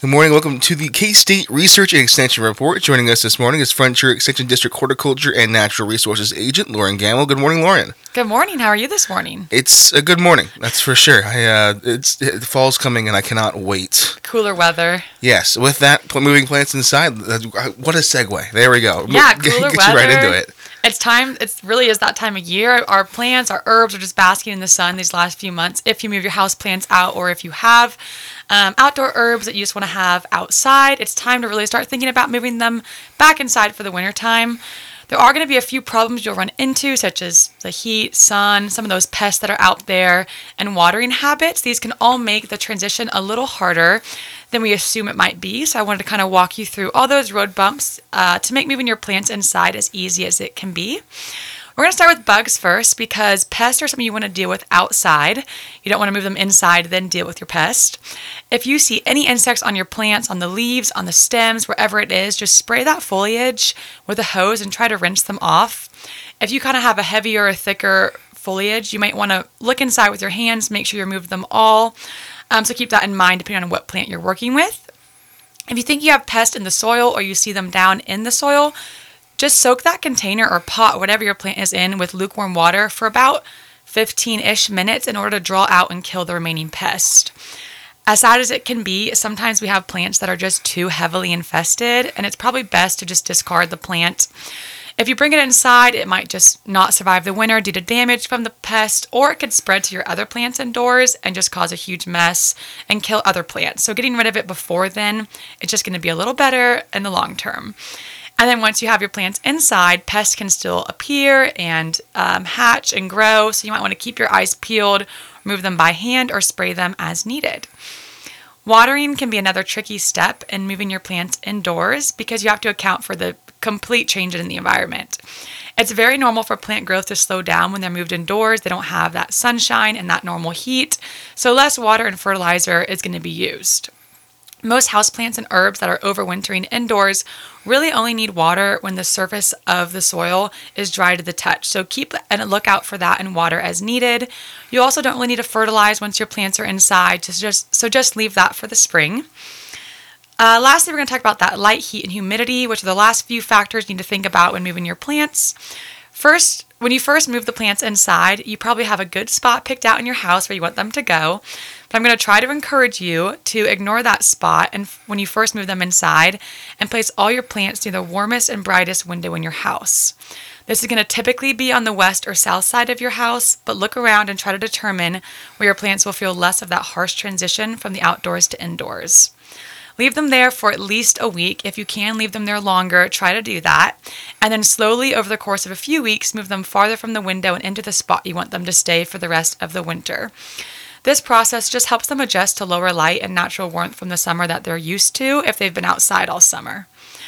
Good morning. Welcome to the K-State Research and Extension Report. Joining us this morning is Frontier Extension District Horticulture and Natural Resources Agent Lauren Gamble. Good morning, Lauren. Good morning. How are you this morning? It's a good morning, that's for sure. The fall's coming, and I cannot wait. Cooler weather. Yes. With that, moving plants inside. What a segue. There we go. Yeah, cooler Get weather. you right into it. It's time. It really is that time of year. Our plants, our herbs are just basking in the sun these last few months. If you move your house plants out, or if you have outdoor herbs that you just want to have outside, it's time to really start thinking about moving them back inside for the winter time. There are going to be a few problems you'll run into, such as the heat, sun, some of those pests that are out there, and watering habits. These can all make the transition a little harder than we assume it might be. So I wanted to kind of walk you through all those road bumps to make moving your plants inside as easy as it can be. We're going to start with bugs first, because pests are something you want to deal with outside. You don't want to move them inside, then deal with your pest. If you see any insects on your plants, on the leaves, on the stems, wherever it is, just spray that foliage with a hose and try to rinse them off. If you kind of have a heavier or thicker foliage, you might want to look inside with your hands, make sure you remove them all. So keep that in mind depending on what plant you're working with. If you think you have pests in the soil, or you see them down in the soil, just soak that container or pot, whatever your plant is in, with lukewarm water for about 15-ish minutes in order to draw out and kill the remaining pest. As sad as it can be, sometimes we have plants that are just too heavily infested, and it's probably best to just discard the plant. If you bring it inside, it might just not survive the winter due to damage from the pest, or it could spread to your other plants indoors and just cause a huge mess and kill other plants. So getting rid of it before then, it's just going to be a little better in the long term. And then once you have your plants inside, pests can still appear and hatch and grow. So you might want to keep your eyes peeled, remove them by hand, or spray them as needed. Watering can be another tricky step in moving your plants indoors, because you have to account for the complete change in the environment. It's very normal for plant growth to slow down when they're moved indoors. They don't have that sunshine and that normal heat, so less water and fertilizer is going to be used. Most houseplants and herbs that are overwintering indoors really only need water when the surface of the soil is dry to the touch. So keep a lookout for that and water as needed. You also don't really need to fertilize once your plants are inside, so just leave that for the spring. Lastly, we're going to talk about that light, heat, and humidity, which are the last few factors you need to think about when moving your plants. First, when you first move the plants inside, you probably have a good spot picked out in your house where you want them to go. But I'm going to try to encourage you to ignore that spot and when you first move them inside, and place all your plants near the warmest and brightest window in your house. This is going to typically be on the west or south side of your house, but look around and try to determine where your plants will feel less of that harsh transition from the outdoors to indoors. Leave them there for at least a week. If you can leave them there longer, try to do that. And then slowly, over the course of a few weeks, move them farther from the window and into the spot you want them to stay for the rest of the winter. This process just helps them adjust to lower light and natural warmth from the summer that they're used to if they've been outside all summer.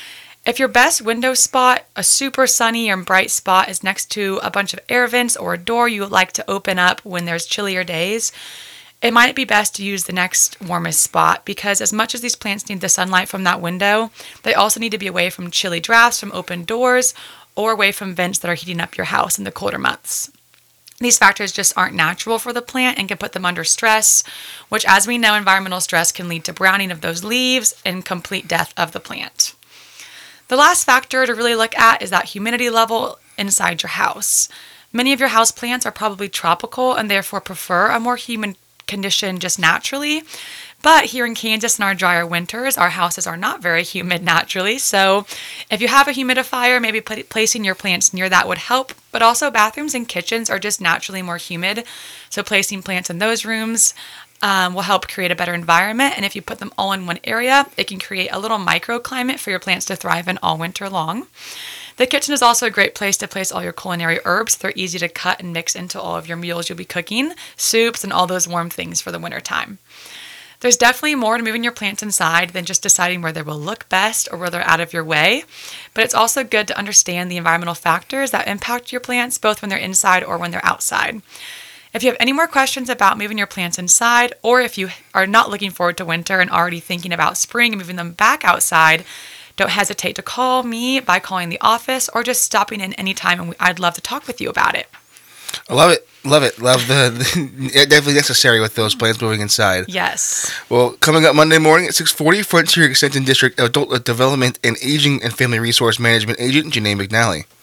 If your best window spot, a super sunny or bright spot, is next to a bunch of air vents or a door you would like to open up when there's chillier days, it might be best to use the next warmest spot, because as much as these plants need the sunlight from that window, they also need to be away from chilly drafts from open doors, or away from vents that are heating up your house in the colder months. These factors just aren't natural for the plant and can put them under stress, which, as we know, environmental stress can lead to browning of those leaves and complete death of the plant. The last factor to really look at is that humidity level inside your house. Many of your house plants are probably tropical and therefore prefer a more humid condition just naturally. But here in Kansas, in our drier winters, our houses are not very humid naturally. So if you have a humidifier, maybe placing your plants near that would help. But also, bathrooms and kitchens are just naturally more humid. So placing plants in those rooms will help create a better environment. And if you put them all in one area, it can create a little microclimate for your plants to thrive in all winter long. The kitchen is also a great place to place all your culinary herbs. They're easy to cut and mix into all of your meals you'll be cooking, soups, and all those warm things for the winter time. There's definitely more to moving your plants inside than just deciding where they will look best or where they're out of your way, but it's also good to understand the environmental factors that impact your plants both when they're inside or when they're outside. If you have any more questions about moving your plants inside, or if you are not looking forward to winter and already thinking about spring and moving them back outside, don't hesitate to call me by calling the office or just stopping in anytime, and I'd love to talk with you about it. I love it. Love it. Love definitely necessary with those plants moving inside. Yes. Well, coming up Monday morning at 6:40, Frontier Extension District Adult Development and Aging and Family Resource Management Agent Janae McNally.